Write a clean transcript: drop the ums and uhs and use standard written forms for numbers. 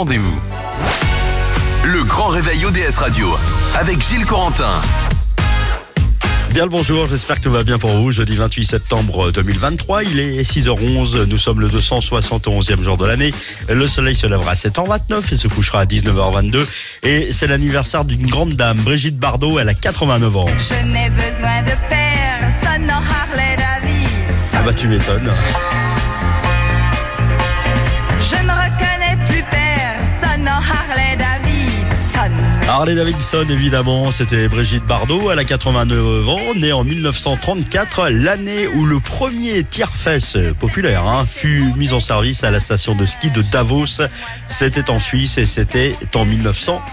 Rendez-vous. Le grand réveil ODS Radio avec Gilles Corentin. Bien le bonjour, j'espère que tout va bien pour vous. Jeudi 28 septembre 2023, il est 6h11, nous sommes le 271e jour de l'année. Le soleil se lèvera à 7h29 et se couchera à 19h22. Et c'est l'anniversaire d'une grande dame, Brigitte Bardot, elle a 89 ans. Je n'ai besoin de personne en Harley Davidson. Ah bah tu m'étonnes. Je ne reconnais plus personne en Harley Davidson. Harley Davidson, évidemment, c'était Brigitte Bardot, elle a 89 ans, née en 1934, l'année où le premier tire-fesse populaire fut mis en service à la station de ski de Davos. C'était en Suisse et c'était en 1900.